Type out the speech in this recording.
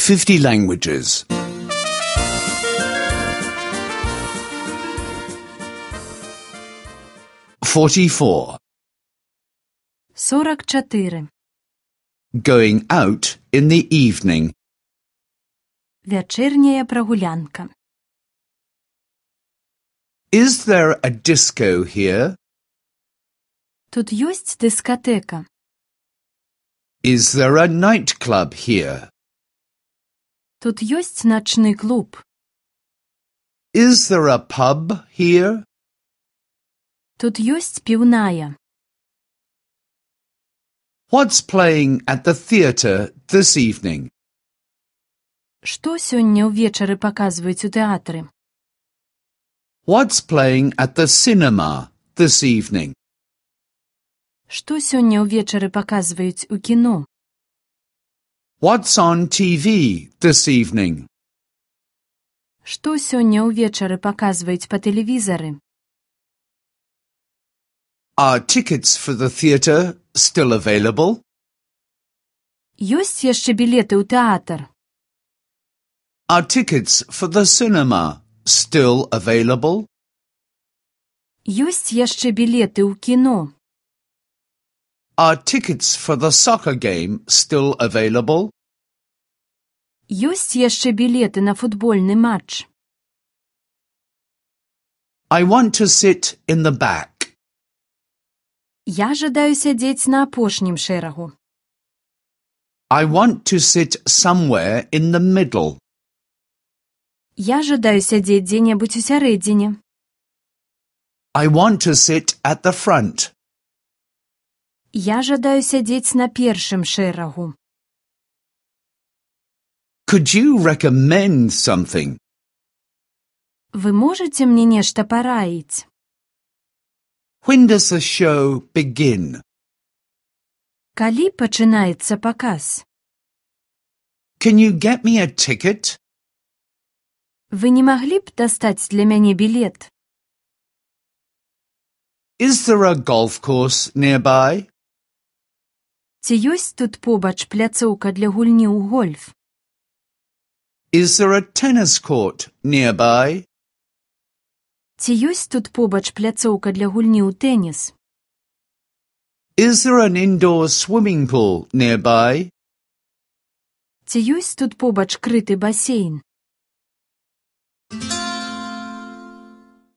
50 languages. 44. 44. Going out in the evening. Вечірня прогулянка. Is there a disco here? Тут ёсць дискотека. Is there a nightclub here? Тут ёсць начны клуб. Is there a pub here? Тут ёсць піўная. What's playing at the theatre this evening? Што сёння ўвечары паказваюць у тэатры? What's playing at the cinema this evening? Што сёння ўвечары паказваюць у кіно? What's on TV this evening? Што сёння ўвечары паказваюць па тэлевізары? Are tickets for the theatre still available? Ёсць яшчэ білеты ў тэатр? Are tickets for the cinema still available? Ёсць яшчэ білеты ў кіно? Are tickets for the soccer game still available? Ёсць яшчэ білеты на футбольны матч? I want to sit in the back. Я жадаю сядзець на апошнім шэрагу. I want to sit somewhere in the middle. Я жадаю сядзець дзе-небудзь у сярэдзіне. I want to sit at the front. Я жадаю сядзець на першым шэрагу. Could you recommend something? Вы можаце мне нешта параіць? When does the show begin? Калі пачынаецца паказ? Can you get me a ticket? Вы не маглі б дастаць для мяне білет? Is there a golf course nearby? Ці ёсць тут побач пляцоўка для гульні ў гольф? Is there a tennis court nearby? Ці ёсць тут побач пляцоўка для гульні ў тэніс? Is there an indoor swimming pool nearby? Ці ёсць тут побач крыты басейн?